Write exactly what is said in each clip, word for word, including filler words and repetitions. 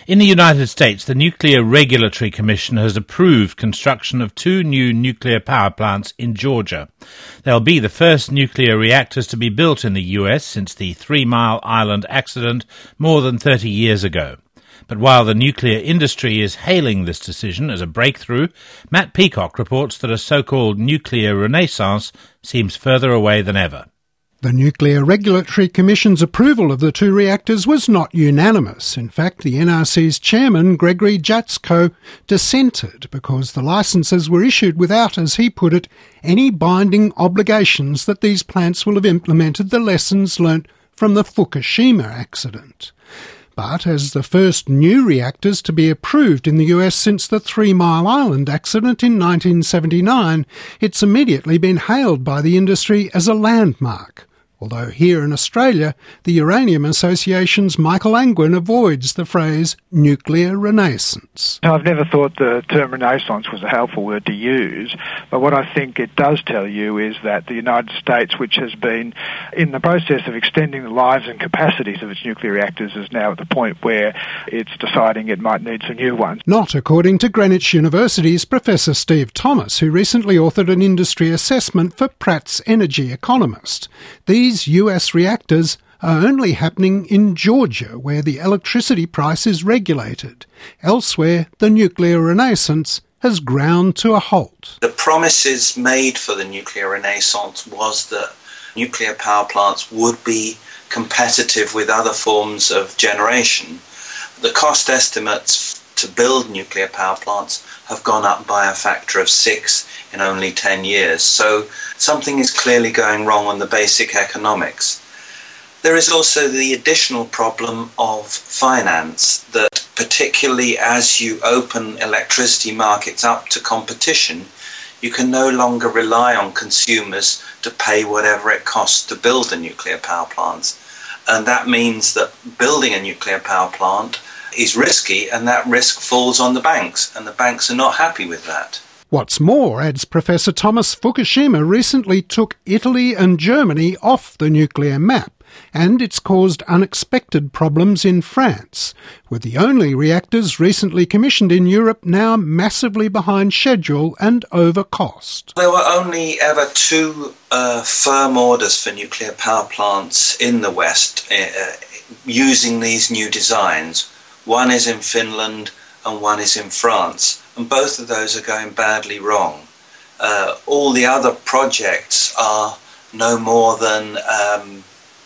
In the United States, the Nuclear Regulatory Commission has approved construction of two new nuclear power plants in Georgia. They'll be the first nuclear reactors to be built in the U S since the Three Mile Island accident more than thirty years ago. But while the nuclear industry is hailing this decision as a breakthrough, Matt Peacock reports that a so-called nuclear renaissance seems further away than ever. The Nuclear Regulatory Commission's approval of the two reactors was not unanimous. In fact, the N R C's chairman, Gregory Jaczko, dissented because the licences were issued without, as he put it, any binding obligations that these plants will have implemented the lessons learnt from the Fukushima accident. But as the first new reactors to be approved in the U S since the Three Mile Island accident in nineteen seventy-nine, it's immediately been hailed by the industry as a landmark. Although here in Australia, the Uranium Association's Michael Angwin avoids the phrase nuclear renaissance. I've never thought the term renaissance was a helpful word to use, but what I think it does tell you is that the United States, which has been in the process of extending the lives and capacities of its nuclear reactors, is now at the point where it's deciding it might need some new ones. Not according to Greenwich University's Professor Steve Thomas, who recently authored an industry assessment for Pratt's Energy Economist. These These U S reactors are only happening in Georgia, where the electricity price is regulated. Elsewhere, the nuclear renaissance has ground to a halt. The promises made for the nuclear renaissance was that nuclear power plants would be competitive with other forms of generation. The cost estimates to build nuclear power plants have gone up by a factor of six in only ten years. So something is clearly going wrong on the basic economics. There is also the additional problem of finance, that particularly as you open electricity markets up to competition, you can no longer rely on consumers to pay whatever it costs to build the nuclear power plants. And that means that building a nuclear power plant is risky, and that risk falls on the banks, and the banks are not happy with that. What's more, adds Professor Thomas, Fukushima recently took Italy and Germany off the nuclear map, and it's caused unexpected problems in France, with the only reactors recently commissioned in Europe now massively behind schedule and over cost. There were only ever two uh, firm orders for nuclear power plants in the West uh, using these new designs. One is in Finland and one is in France, and both of those are going badly wrong. Uh, all the other projects are no more than um,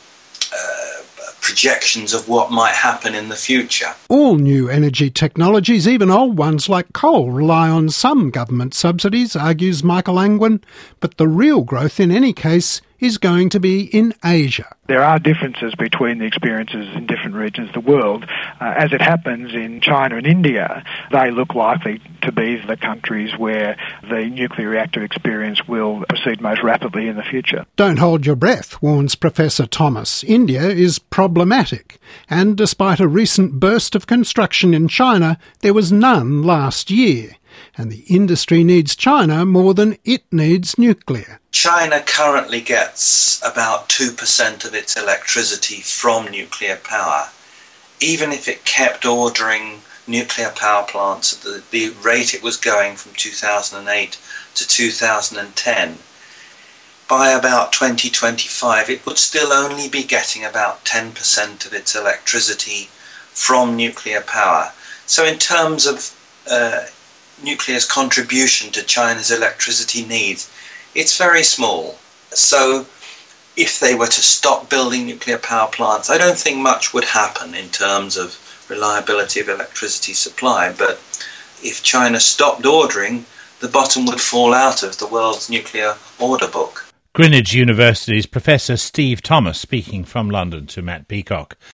uh, projections of what might happen in the future. All new energy technologies, even old ones like coal, rely on some government subsidies, argues Michael Angwin, but the real growth in any case is going to be in Asia. There are differences between the experiences in different regions of the world. Uh, as it happens in China and India, they look likely to be the countries where the nuclear reactor experience will proceed most rapidly in the future. Don't hold your breath, warns Professor Thomas. India is problematic, and despite a recent burst of construction in China, there was none last year. And the industry needs China more than it needs nuclear. China currently gets about two percent of its electricity from nuclear power. Even if it kept ordering nuclear power plants at the, the rate it was going from two thousand eight to two thousand ten, by about twenty twenty-five it would still only be getting about ten percent of its electricity from nuclear power. So in terms of uh, nuclear's contribution to China's electricity needs, it's very small. So if they were to stop building nuclear power plants, I don't think much would happen in terms of reliability of electricity supply. But if China stopped ordering, the bottom would fall out of the world's nuclear order book. Greenwich University's Professor Steve Thomas speaking from London to Matt Peacock.